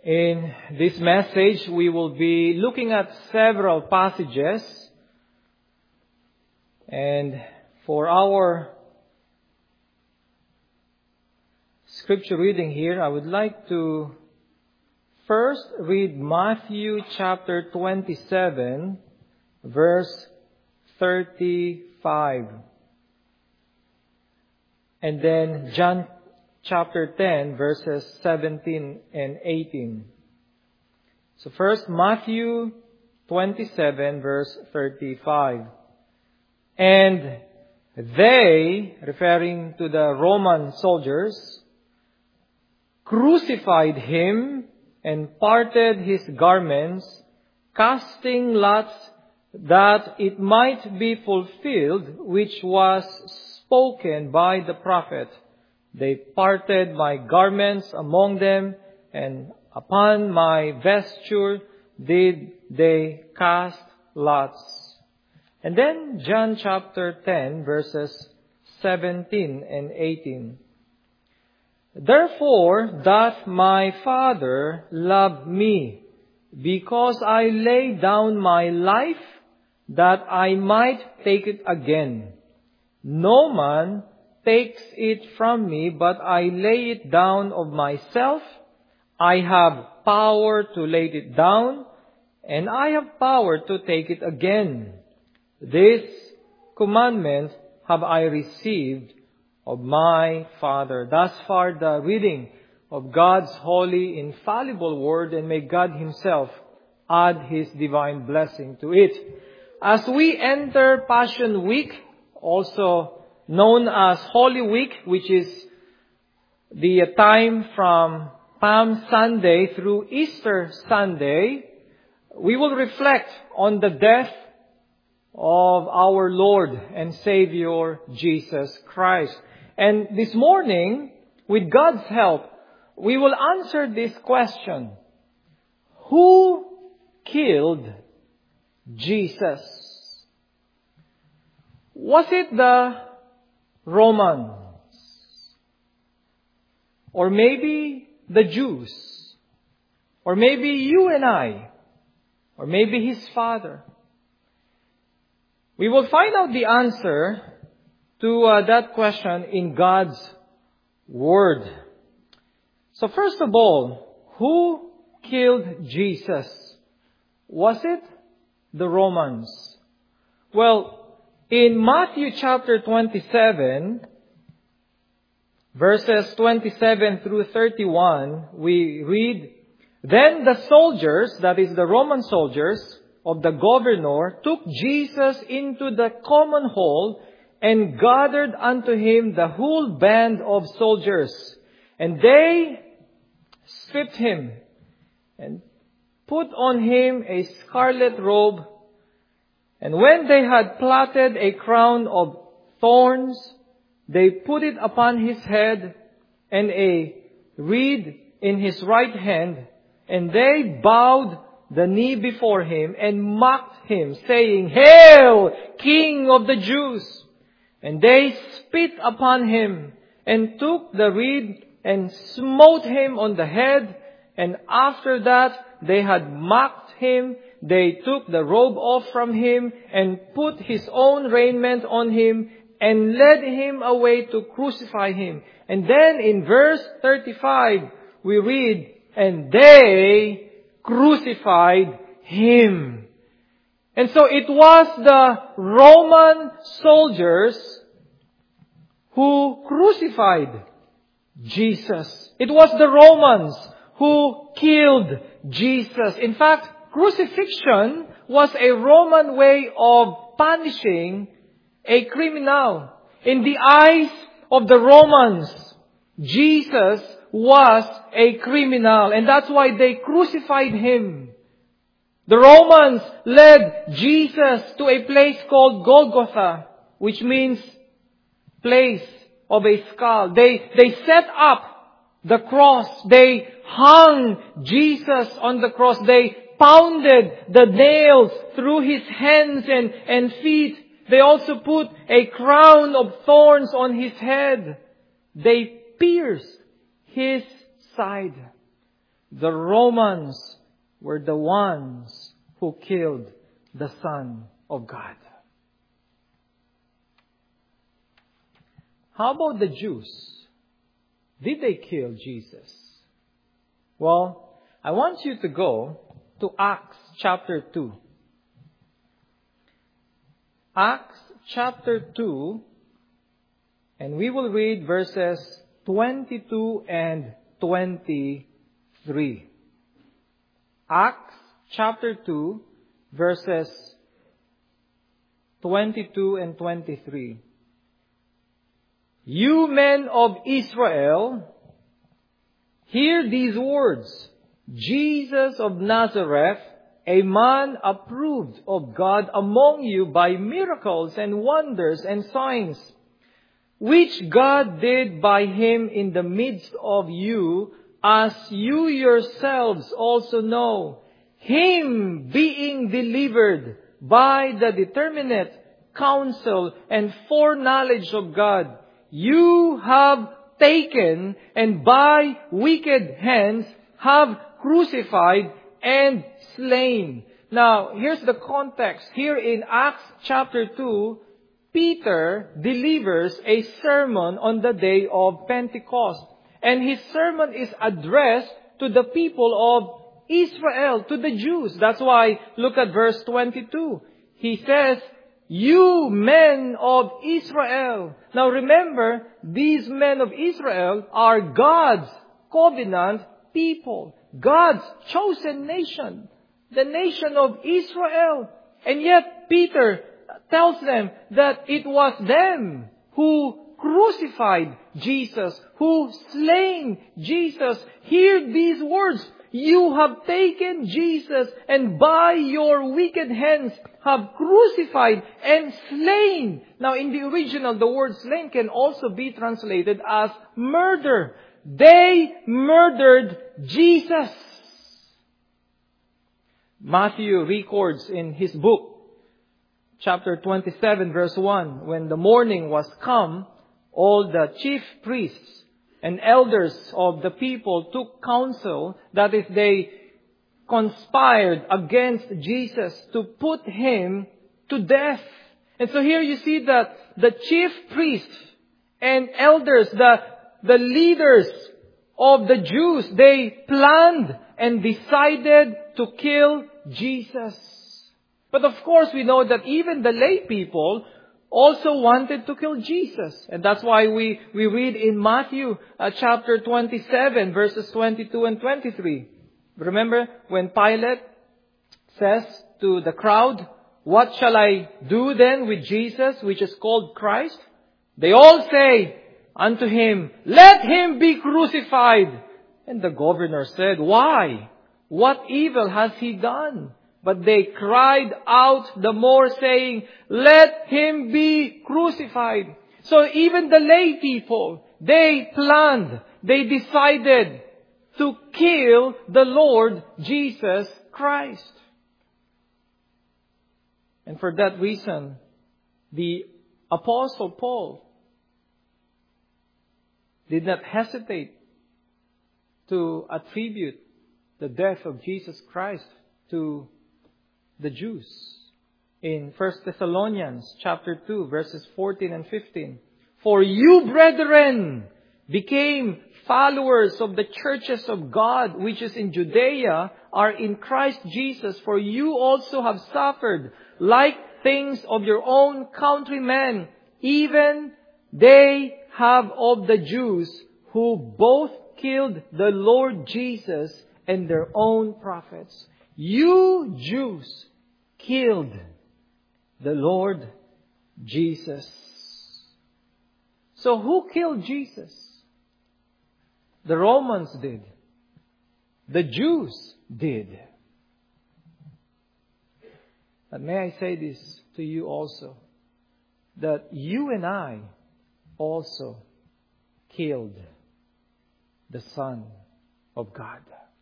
In this message, we will be looking at several passages. And for our scripture reading here, I would like to first read Matthew chapter 27, verse 35. And then John chapter 10, verses 17 and 18. So first, Matthew 27, verse 35. And they, referring to the Roman soldiers, crucified him and parted his garments, casting lots that it might be fulfilled, which was spoken by the prophet. They parted my garments among them, and upon my vesture did they cast lots. And then John chapter 10, verses 17 and 18. Therefore doth my Father love me, because I lay down my life, that I might take it again. No man takes it from me, but I lay it down of myself. I have power to lay it down, and I have power to take it again. This commandment have I received of my Father. Thus far the reading of God's holy, infallible word, and may God Himself add His divine blessing to it. As we enter Passion Week, also known as Holy Week, which is the time from Palm Sunday through Easter Sunday, we will reflect on the death of our Lord and Savior Jesus Christ. And this morning, with God's help, we will answer this question: who killed Jesus? Was it the Romans? Or maybe the Jews? Or maybe you and I? Or maybe His Father? We will find out the answer to that question in God's Word. So first of all, who killed Jesus? Was it the Romans? Well, in Matthew chapter 27, verses 27 through 31, we read, Then the soldiers, that is the Roman soldiers of the governor, took Jesus into the common hall and gathered unto him the whole band of soldiers. And they stripped him and put on him a scarlet robe. And when they had plaited a crown of thorns, they put it upon his head, and a reed in his right hand. And they bowed the knee before him and mocked him, saying, Hail, King of the Jews! And they spit upon him, and took the reed and smote him on the head. And after that they had mocked him, they took the robe off from him, and put his own raiment on him, and led him away to crucify him. And then in verse 35, we read, And they crucified him. And so it was the Roman soldiers who crucified Jesus. It was the Romans who killed Jesus. In fact, crucifixion was a Roman way of punishing a criminal. In the eyes of the Romans, Jesus was a criminal, and that's why they crucified him. The Romans led Jesus to a place called Golgotha, which means place of a skull. They set up the cross. They hung Jesus on the cross. They pounded the nails through his hands and feet. They also put a crown of thorns on his head. They pierced his side. the Romans were the ones who killed the Son of God. How about the Jews? Did they kill Jesus? Well, I want you to go to Acts chapter 2. Acts chapter 2, and we will read verses 22 and 23. Acts chapter 2, verses 22 and 23. You men of Israel, hear these words. Jesus of Nazareth, a man approved of God among you by miracles and wonders and signs, which God did by Him in the midst of you, as you yourselves also know, Him being delivered by the determinate counsel and foreknowledge of God, you have taken and by wicked hands have crucified and slain. Now, here's the context. Here in Acts chapter 2, Peter delivers a sermon on the day of Pentecost. And his sermon is addressed to the people of Israel, to the Jews. That's why, look at verse 22. He says, you men of Israel. Now remember, these men of Israel are God's covenant people. God's chosen nation. The nation of Israel. And yet Peter tells them that it was them who crucified Jesus, who slain Jesus. Hear these words. You have taken Jesus and by your wicked hands have crucified and slain. Now in the original, the word slain can also be translated as murder. They murdered Jesus. Matthew records in his book, chapter 27, verse 1, when the morning was come, all the chief priests and elders of the people took counsel, that is, they conspired against Jesus to put Him to death. And so here you see that the chief priests and elders, the leaders of the Jews, they planned and decided to kill Jesus. But of course we know that even the lay people also wanted to kill Jesus. And that's why we read in Matthew chapter 27 verses 22 and 23. Remember when Pilate says to the crowd, what shall I do then with Jesus, which is called Christ? They all say unto him, let Him be crucified. And the governor said, why? What evil has He done? But they cried out the more, saying, let Him be crucified. So even the lay people, they planned, they decided to kill the Lord Jesus Christ. And for that reason, the Apostle Paul did not hesitate to attribute the death of Jesus Christ to the Jews. In 1 Thessalonians chapter 2 verses 14 and 15. For you, brethren, became followers of the churches of God, which is in Judea, are in Christ Jesus. For you also have suffered like things of your own countrymen, even they have of the Jews, who both killed the Lord Jesus and their own prophets. You Jews killed the Lord Jesus. So who killed Jesus? The Romans did. The Jews did. But may I say this to you also, that you and I also killed the Son of God.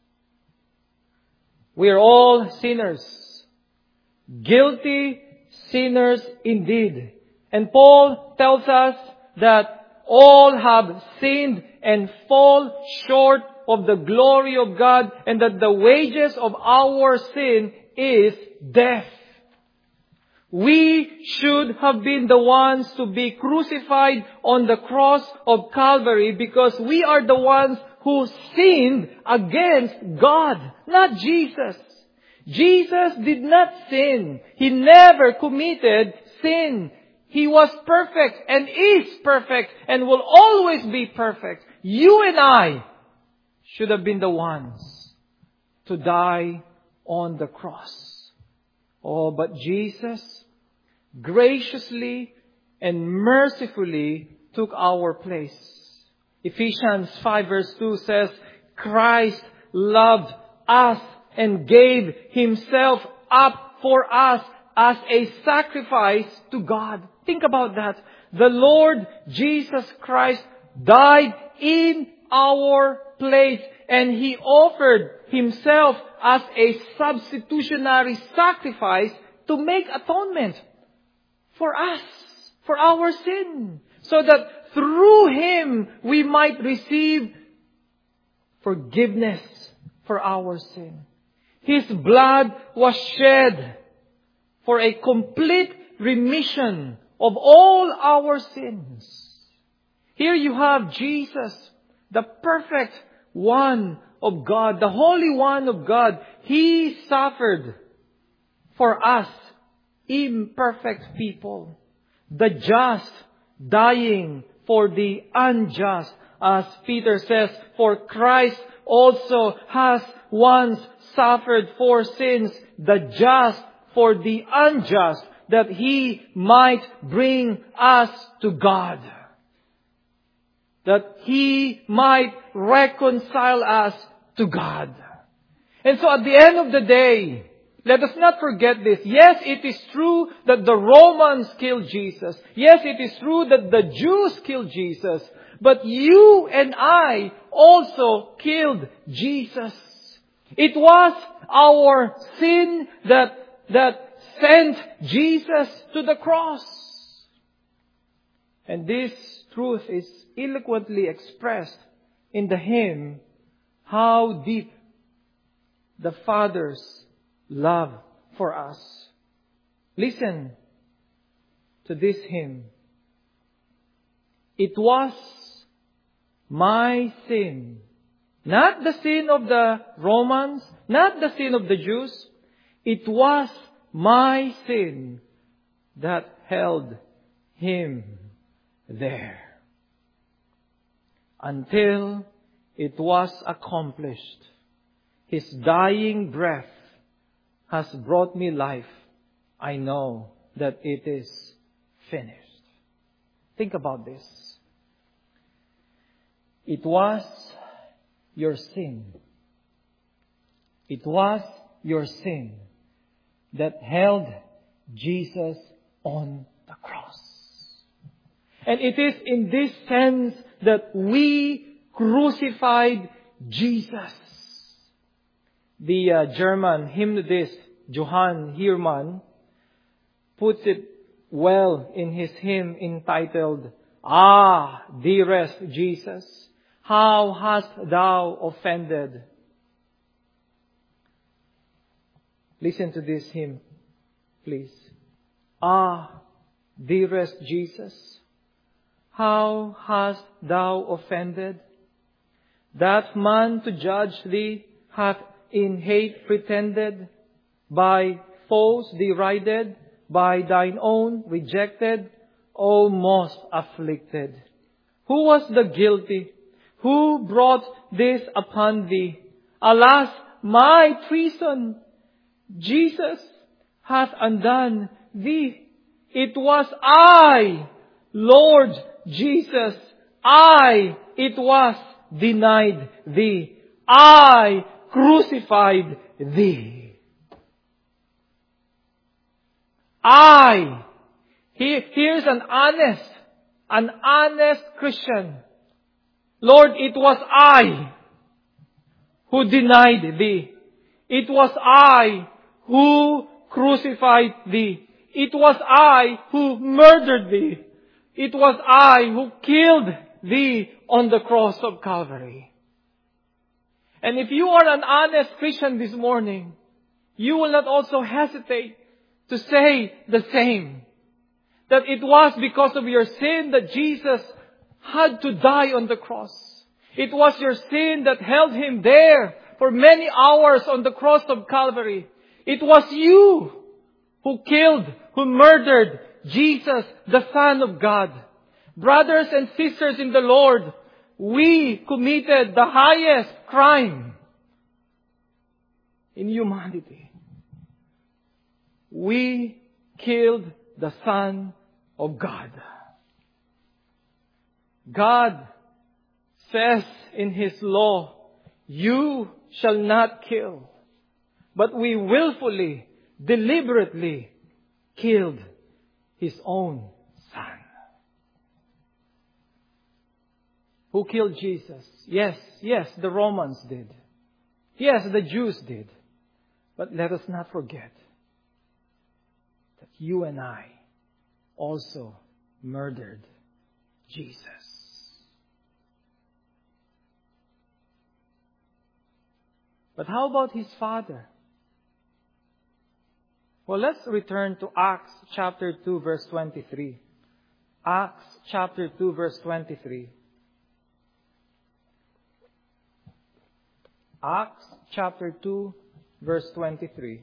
We are all sinners. Guilty sinners indeed. And Paul tells us that all have sinned and fall short of the glory of God, and that the wages of our sin is death. We should have been the ones to be crucified on the cross of Calvary because we are the ones who sinned against God, not Jesus. Jesus did not sin. He never committed sin. He was perfect and is perfect and will always be perfect. You and I should have been the ones to die on the cross. Oh, but Jesus graciously and mercifully took our place. Ephesians 5 verse 2 says, Christ loved us and gave Himself up for us as a sacrifice to God. Think about that. The Lord Jesus Christ died in our place, and He offered Himself as a substitutionary sacrifice to make atonement for us, for our sin, so that through Him we might receive forgiveness for our sin. His blood was shed for a complete remission of all our sins. Here you have Jesus, the perfect one of God, the Holy One of God. He suffered for us, imperfect people. The just dying for the unjust. As Peter says, for Christ also has once suffered for sins, the just for the unjust, that He might bring us to God. That He might reconcile us to God. And so at the end of the day, let us not forget this. Yes, it is true that the Romans killed Jesus. Yes, it is true that the Jews killed Jesus. But you and I also killed Jesus. It was our sin that sent Jesus to the cross. And this truth is eloquently expressed in the hymn, How Deep the Father's Love for Us. Listen to this hymn. It was my sin, not the sin of the Romans, not the sin of the Jews. It was my sin that held Him there until it was accomplished. His dying breath has brought me life. I know that it is finished. Think about this. It was your sin. It was your sin that held Jesus on the cross. And it is in this sense that we crucified Jesus. The German hymnist Johann Heermann puts it well in his hymn entitled, Ah, dearest Jesus, how hast thou offended? Listen to this hymn, please. Ah, dearest Jesus, how hast thou offended? That man to judge thee hath in hate pretended, by foes derided, by thine own rejected, O most afflicted. Who was the guilty? Who brought this upon thee? Alas, my treason! Jesus hath undone thee. It was I, Lord Jesus. It was denied thee. I crucified thee. Here's an honest Christian. Lord, it was I who denied thee. It was I who crucified thee. It was I who murdered thee. It was I who killed thee on the cross of Calvary. And if you are an honest Christian this morning, you will not also hesitate to say the same. That it was because of your sin that Jesus had to die on the cross. It was your sin that held Him there for many hours on the cross of Calvary. It was you who murdered Jesus, the Son of God. Brothers and sisters in the Lord, we committed the highest crime in humanity. We killed the Son of God. God says in His law, you shall not kill. But we willfully, deliberately killed His own Son. Who killed Jesus? Yes, the Romans did. Yes, the Jews did. But let us not forget that you and I also murdered Jesus. But how about His Father? Well, let's return to Acts chapter 2 verse 23. Acts chapter 2 verse 23. Acts chapter 2 verse 23.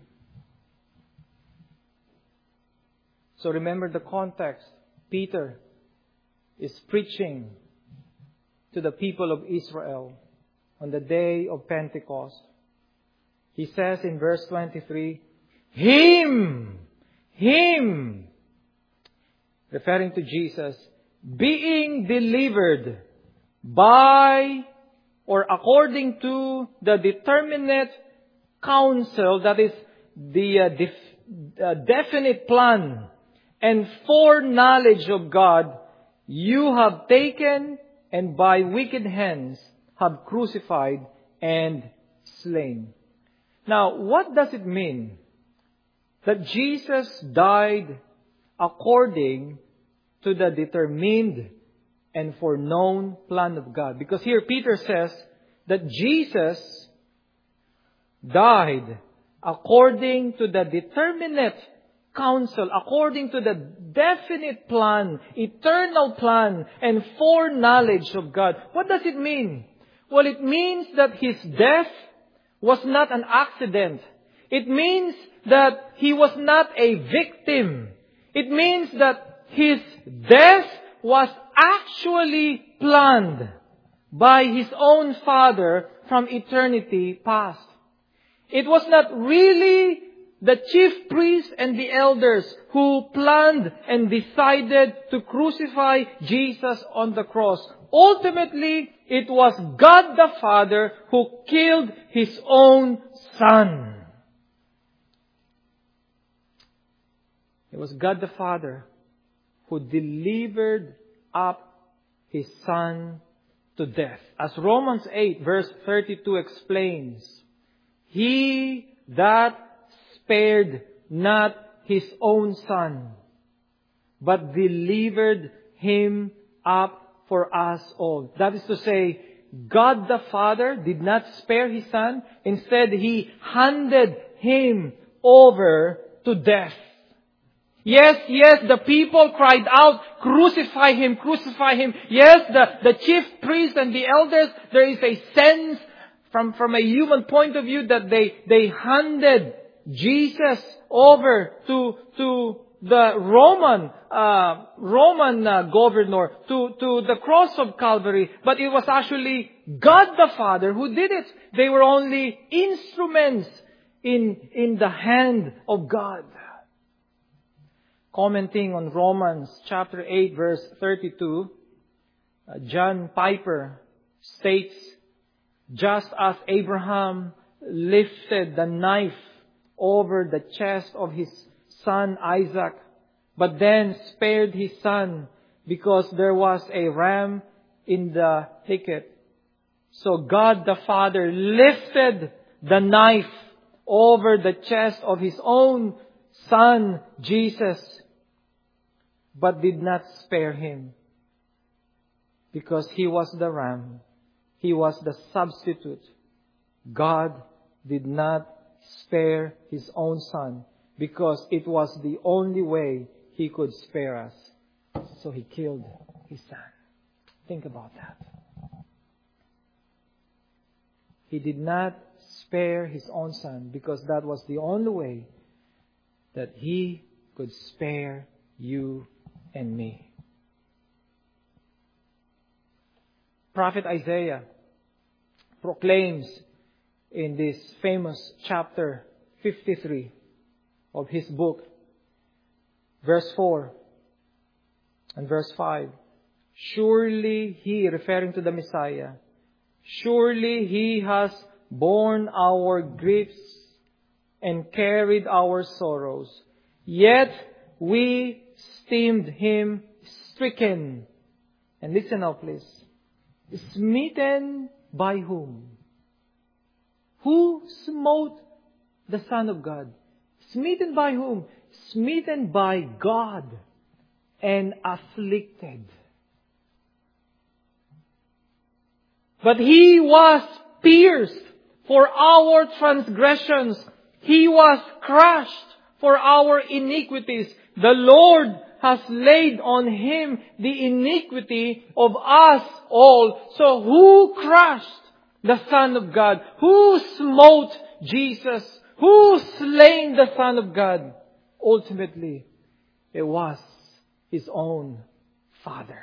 So remember the context. Peter is preaching to the people of Israel on the day of Pentecost. He says in verse 23, Him, referring to Jesus, being delivered by or according to the determinate counsel, that is the definite plan and foreknowledge of God, you have taken and by wicked hands have crucified and slain. Now, what does it mean that Jesus died according to the determined and foreknown plan of God? Because here Peter says that Jesus died according to the determinate counsel, according to the definite plan, eternal plan, and foreknowledge of God. What does it mean? Well, it means that His death was not an accident. It means that He was not a victim. It means that His death was actually planned by His own Father from eternity past. It was not really the chief priests and the elders who planned and decided to crucify Jesus on the cross. Ultimately, it was God the Father who killed His own Son. It was God the Father who delivered up His Son to death. As Romans 8 verse 32 explains, He that spared not His own Son, but delivered Him up for us all. That is to say, God the Father did not spare His Son. Instead, He handed Him over to death. Yes, the people cried out, crucify Him, crucify Him. Yes, the chief priests and the elders, there is a sense from a human point of view that they handed Jesus over to the Roman governor, to the cross of Calvary. But it was actually God the Father who did it. They were only instruments in the hand of God. Commenting on Romans chapter 8 verse 32, John Piper states, just as Abraham lifted the knife over the chest of his son Isaac, but then spared his son because there was a ram in the thicket, so God the Father lifted the knife over the chest of His own Son Jesus, but did not spare Him because He was the ram. He was the substitute God did not spare His own Son because it was the only way He could spare us. So He killed His Son. Think about that. He did not spare His own Son because that was the only way that He could spare you and me. Prophet Isaiah proclaims in this famous chapter 53 of his book, verse 4 and verse 5, surely He, referring to the Messiah, surely He has borne our griefs and carried our sorrows. Yet we esteemed Him stricken. And listen now please. Smitten by whom? Who smote the Son of God? Smitten by whom? Smitten by God and afflicted. But He was pierced for our transgressions. He was crushed for our iniquities. The Lord has laid on Him the iniquity of us all. So who crushed the Son of God? Who smote Jesus? Who slain the Son of God? Ultimately, it was His own Father.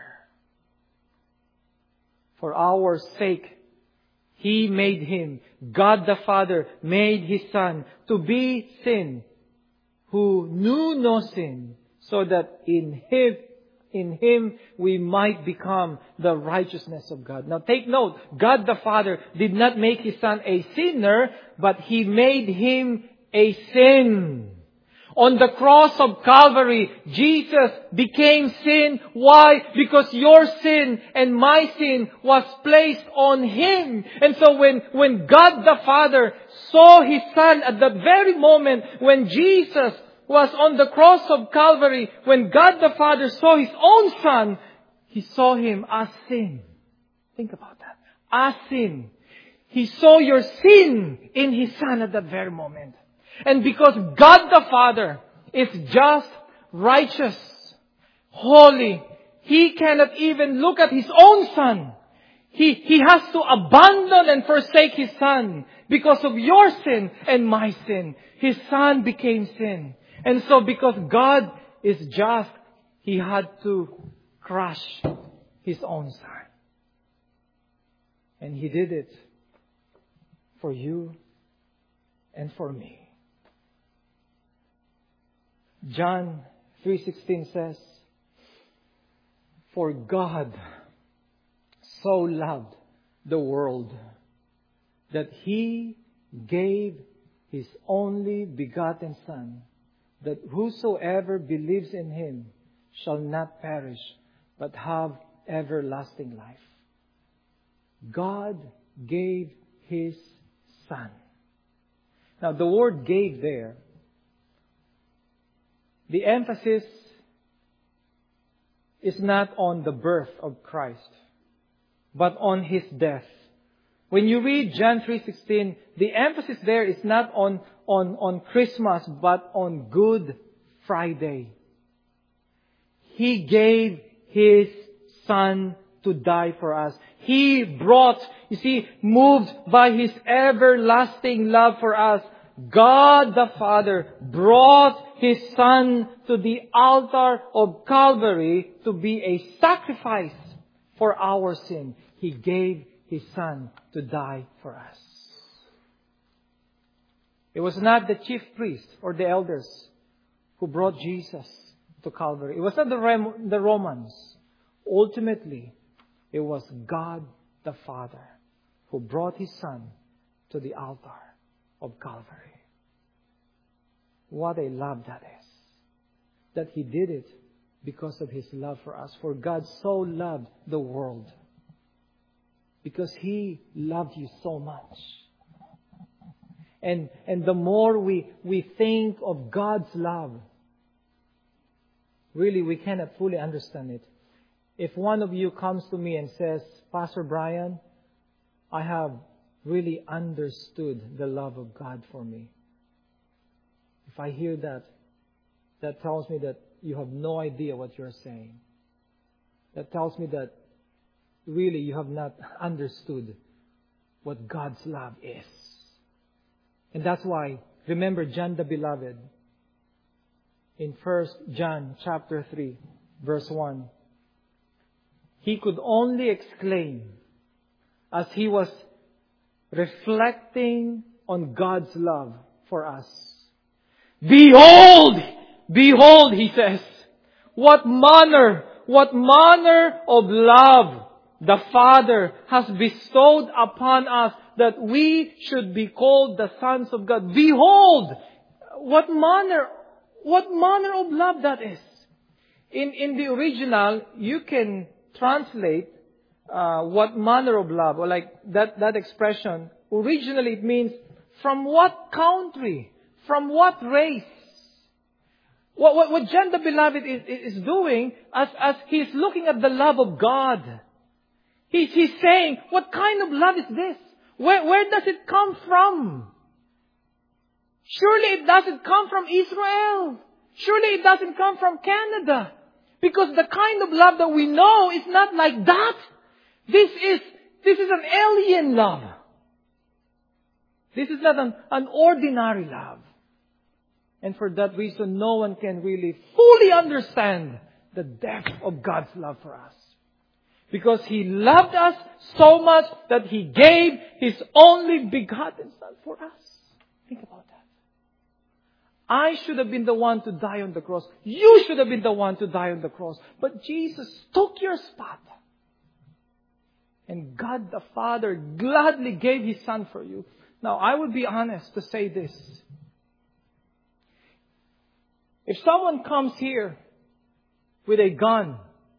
For our sake, He made Him, God the Father made His Son to be sin, who knew no sin, so that in Him we might become the righteousness of God. Now take note, God the Father did not make His Son a sinner, but He made Him a sin. On the cross of Calvary, Jesus became sin. Why? Because your sin and my sin was placed on Him. And so when God the Father saw His Son at the very moment when Jesus was on the cross of Calvary, when God the Father saw His own Son, He saw Him as sin. Think about that. As sin. He saw your sin in His Son at that very moment. And because God the Father is just, righteous, holy, He cannot even look at His own Son. He has to abandon and forsake His Son because of your sin and my sin. His Son became sin. And so because God is just, He had to crush His own Son. And He did it for you and for me. John 3:16 says, for God so loved the world that He gave His only begotten Son, that whosoever believes in Him shall not perish, but have everlasting life. God gave His Son. Now the word gave there, the emphasis is not on the birth of Christ, but on His death. When you read John 3:16, the emphasis there is not on Christmas, but on Good Friday. He gave His Son to die for us. He brought, moved by His everlasting love for us, God the Father brought His Son to the altar of Calvary to be a sacrifice for our sin. He gave His Son to die for us. It was not the chief priest or the elders who brought Jesus to Calvary. It was not the Romans. Ultimately, it was God the Father who brought His Son to the altar of Calvary. What a love that is. That He did it because of His love for us. For God so loved the world. Because He loved you so much. And the more we think of God's love, really we cannot fully understand it. If one of you comes to me and says, Pastor Brian, I have really understood the love of God for me. If I hear that, that tells me that you have no idea what you're saying. That tells me that really you have not understood what God's love is. And that's why, remember John the Beloved, in 1 John chapter 3, verse 1, he could only exclaim as he was reflecting on God's love for us. Behold! Behold, he says, what manner of love the Father has bestowed upon us that we should be called the sons of God. Behold! What manner of love that is. In the original, you can translate what manner of love, or like that expression. Originally it means from what country, from what race. What John the Beloved is doing as he's looking at the love of God. He's saying, what kind of love is this? Where does it come from? Surely it doesn't come from Israel. Surely it doesn't come from Canada. Because the kind of love that we know is not like that. This is an alien love. This is not an ordinary love. And for that reason, no one can really fully understand the depth of God's love for us. Because He loved us so much that He gave His only begotten Son for us. Think about that. I should have been the one to die on the cross. You should have been the one to die on the cross. But Jesus took your spot. And God the Father gladly gave His Son for you. Now, I would be honest to say this. If someone comes here with a gun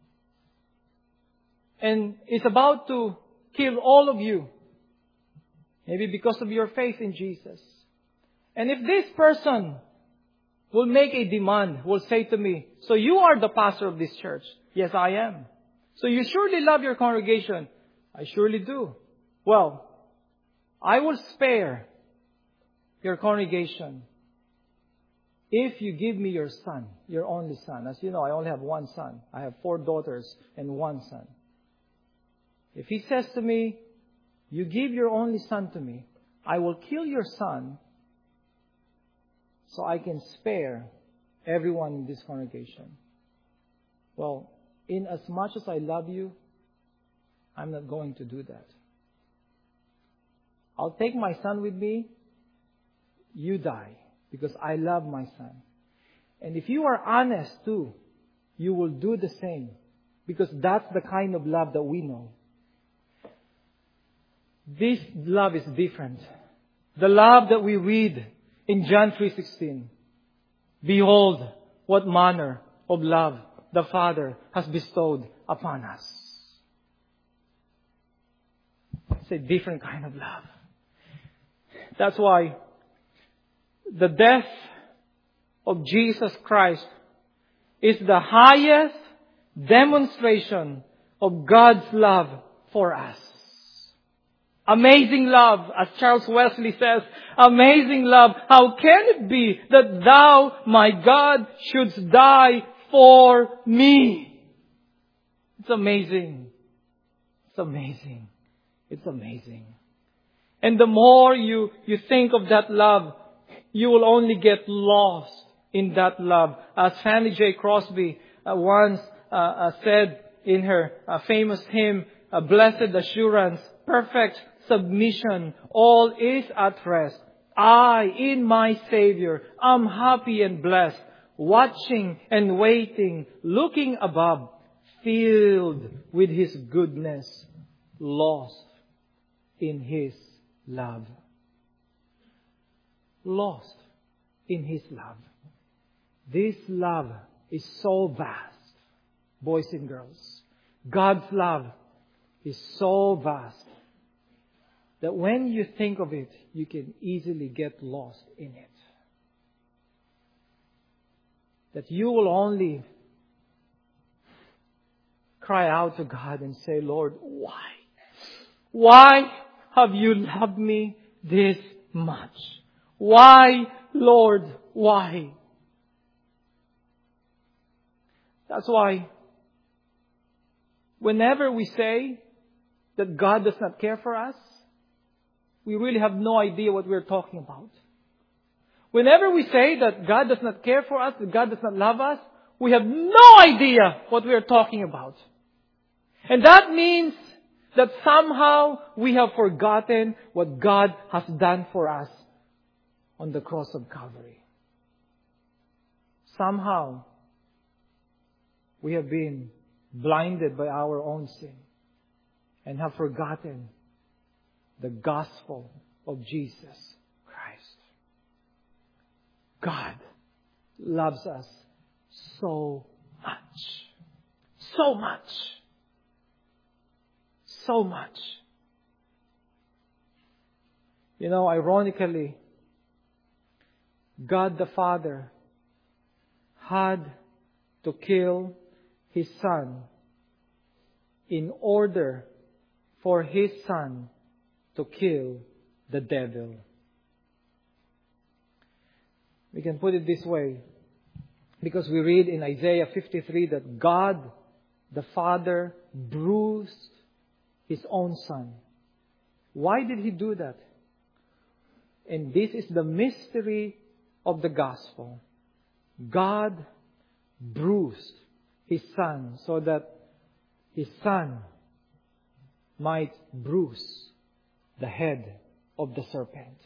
and is about to kill all of you, maybe because of your faith in Jesus, and if this person will make a demand, will say to me, so you are the pastor of this church? Yes, I am. So you surely love your congregation? I surely do. Well, I will spare your congregation if you give me your son, your only son. As you know, I only have one son. I have 4 daughters and 1 son. If he says to me, you give your only son to me, I will kill your son so I can spare everyone in this congregation. Well, in as much as I love you, I'm not going to do that. I'll take my son with me. You die. Because I love my son. And if you are honest too, you will do the same. Because that's the kind of love that we know. This love is different. The love that we read in John 3:16. Behold, what manner of love the Father has bestowed upon us. It's a different kind of love. That's why the death of Jesus Christ is the highest demonstration of God's love for us. Amazing love, as Charles Wesley says, amazing love. How can it be that thou, my God, shouldst die for me? It's amazing. It's amazing. It's amazing. And the more you think of that love, you will only get lost in that love. As Fanny J. Crosby once said in her famous hymn, Blessed Assurance, perfect submission, all is at rest. I, in my Savior, am happy and blessed, watching and waiting, looking above, filled with His goodness, lost in His love. Lost in His love. This love is so vast, boys and girls. God's love is so vast that when you think of it, you can easily get lost in it. That you will only cry out to God and say, Lord, why? Why have you loved me this much? Why, Lord, why? That's why whenever we say that God does not care for us, we really have no idea what we're talking about. Whenever we say that God does not care for us, that God does not love us, we have no idea what we are talking about. And that means that somehow we have forgotten what God has done for us on the cross of Calvary. Somehow we have been blinded by our own sin and have forgotten the gospel of Jesus Christ. God loves us so much. So much. So much. You know, ironically, God the Father had to kill His Son in order for His Son to kill the devil. We can put it this way, because we read in Isaiah 53 that God the Father bruised His own Son. Why did He do that? And this is the mystery of the gospel. God bruised His Son so that His Son might bruise the head of the serpent.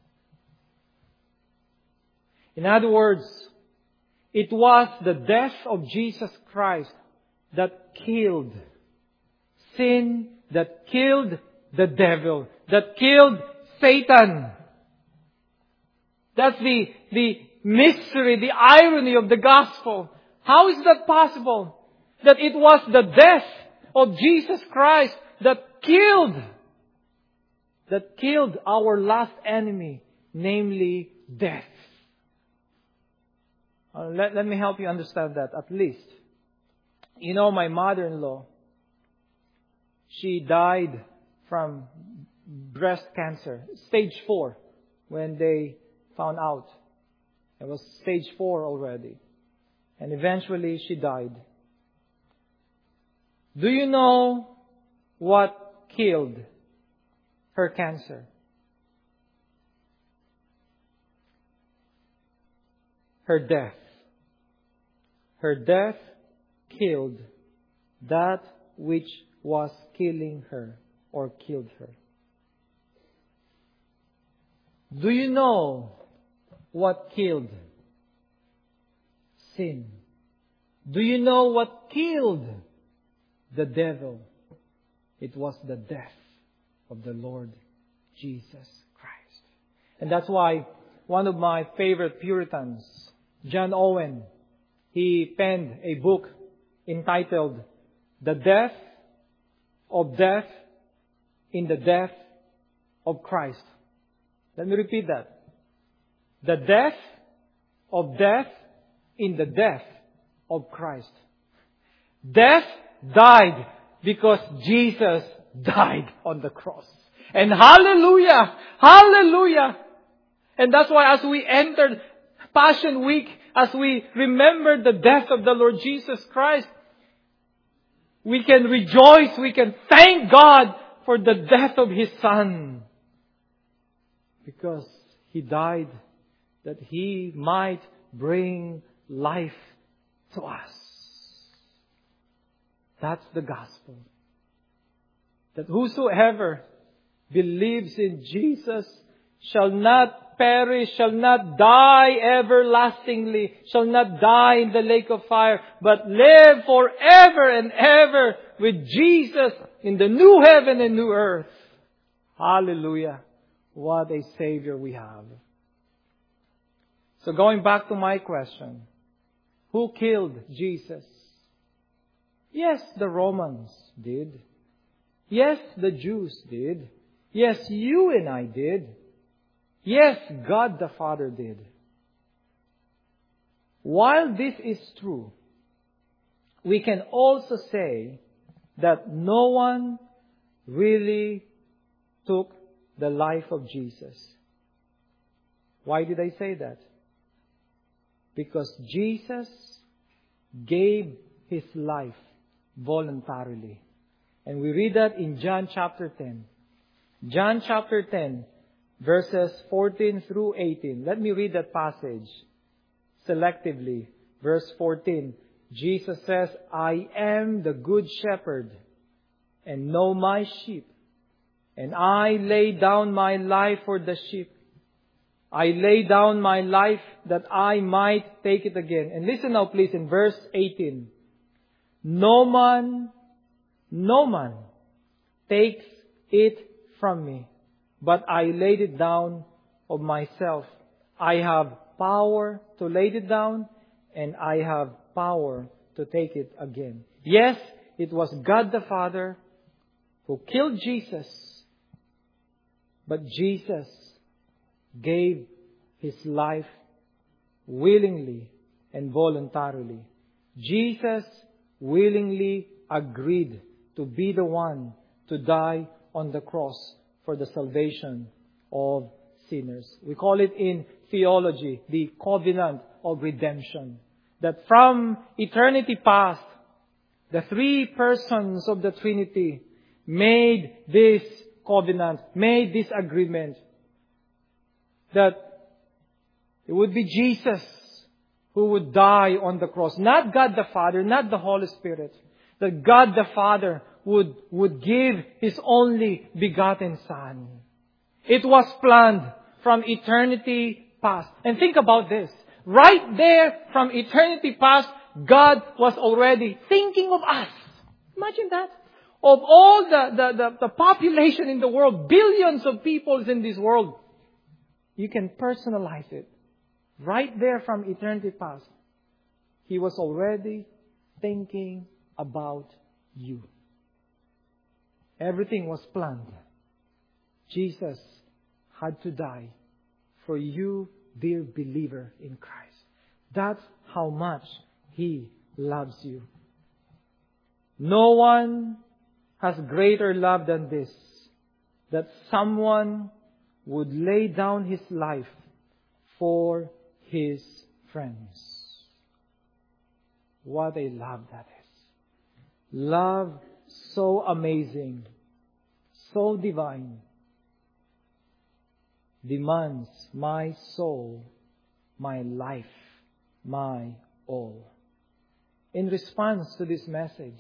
In other words, it was the death of Jesus Christ that killed sin, that killed the devil, that killed Satan. That's the mystery, the irony of the gospel. How is that possible? That it was the death of Jesus Christ that killed our last enemy, namely death. Let me help you understand that at least. You know, my mother-in-law, she died from breast cancer, stage 4, when they found out. It was stage 4 already. And eventually she died. Do you know what killed her cancer? Her death. Her death killed that which was killing her or killed her. Do you know what killed sin? Do you know what killed the devil? It was the death of the Lord Jesus Christ. And that's why one of my favorite Puritans, John Owen, he penned a book entitled The Death of Death in the Death of Christ. Let me repeat that. The death of death in the death of Christ. Death died because Jesus died on the cross. And hallelujah! Hallelujah! And that's why as we entered Passion Week, as we remember the death of the Lord Jesus Christ, we can rejoice, we can thank God for the death of His Son. Because He died that He might bring life to us. That's the gospel. That whosoever believes in Jesus shall not perish, shall not die everlastingly, shall not die in the lake of fire, but live forever and ever with Jesus in the new heaven and new earth. Hallelujah. What a Savior we have. So going back to my question, who killed Jesus? Yes, the Romans did. Yes, the Jews did. Yes, you and I did. Yes, God the Father did. While this is true, we can also say that no one really took the life of Jesus. Why did I say that? Because Jesus gave His life voluntarily. And we read that in John chapter 10. John chapter 10, verses 14 through 18. Let me read that passage selectively. Verse 14. Jesus says, I am the good shepherd, and know my sheep, and I lay down my life for the sheep. I lay down my life that I might take it again. And listen now please in verse 18. No man takes it from me, but I laid it down of myself. I have power to lay it down, and I have power to take it again. Yes, it was God the Father who killed Jesus, but Jesus gave His life willingly and voluntarily. Jesus willingly agreed to be the one to die on the cross for the salvation of sinners. We call it in theology the covenant of redemption. That from eternity past, the three persons of the Trinity made this covenant, made this agreement, that it would be Jesus who would die on the cross. Not God the Father, not the Holy Spirit. That God the Father would give His only begotten Son. It was planned from eternity past. And think about this. Right there from eternity past, God was already thinking of us. Imagine that. Of all the population in the world, billions of people in this world, you can personalize it. Right there from eternity past, He was already thinking about you. Everything was planned. Jesus had to die for you, dear believer in Christ. That's how much He loves you. No one has greater love than this, that someone would lay down his life for his friends. What a love that is. Love so amazing, so divine, demands my soul, my life, my all. In response to this message,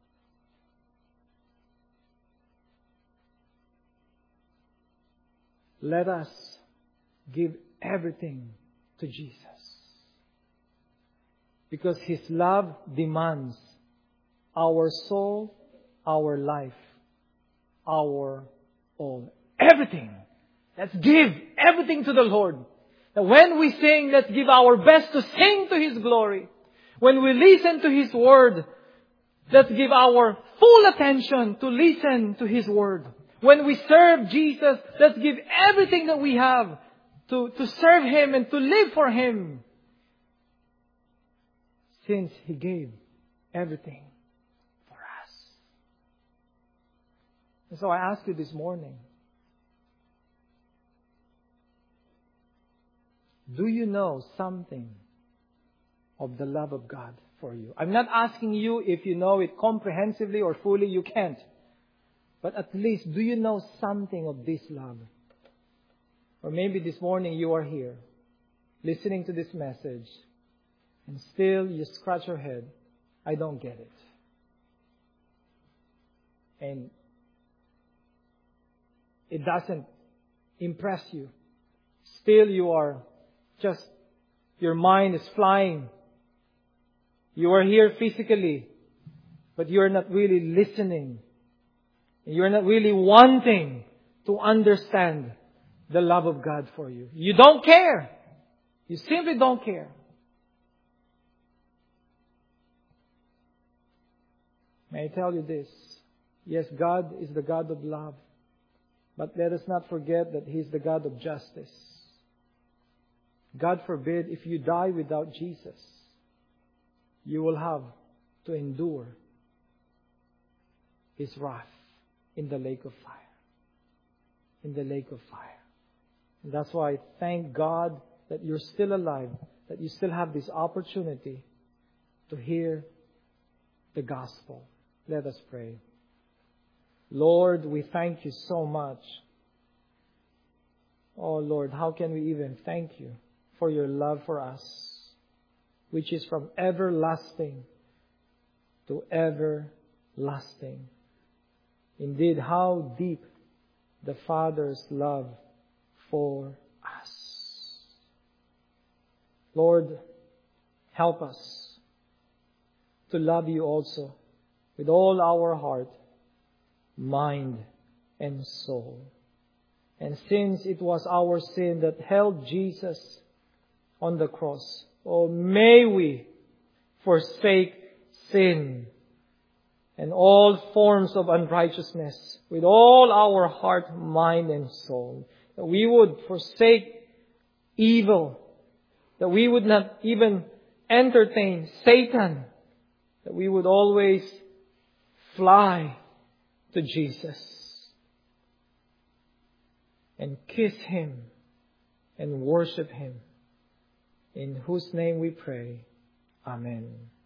let us give everything to Jesus. Because His love demands our soul, our life, our all. Everything. Let's give everything to the Lord. Now when we sing, let's give our best to sing to His glory. When we listen to His Word, let's give our full attention to listen to His Word. When we serve Jesus, let's give everything that we have to serve Him and to live for Him. Since He gave everything for us. And so I ask you this morning, do you know something of the love of God for you? I'm not asking you if you know it comprehensively or fully. You can't. But at least, do you know something of this love? Or maybe this morning you are here, listening to this message, and still you scratch your head, I don't get it. And it doesn't impress you. Still you are just, your mind is flying. You are here physically, but you are not really listening. You are not really wanting to understand the love of God for you. You don't care. You simply don't care. May I tell you this? Yes, God is the God of love. But let us not forget that He is the God of justice. God forbid, if you die without Jesus, you will have to endure His wrath in the lake of fire. in the lake of fire. And that's why I thank God that you're still alive, that you still have this opportunity to hear the gospel. Let us pray. Lord, we thank you so much. Oh Lord, how can we even thank you for your love for us, which is from everlasting to everlasting. Indeed, how deep the Father's love for us. Lord, help us to love you also with all our heart, mind, and soul. And since it was our sin that held Jesus on the cross, oh, may we forsake sin and all forms of unrighteousness with all our heart, mind, and soul. That we would forsake evil. That we would not even entertain Satan. That we would always fly to Jesus and kiss Him and worship Him. In whose name we pray. Amen.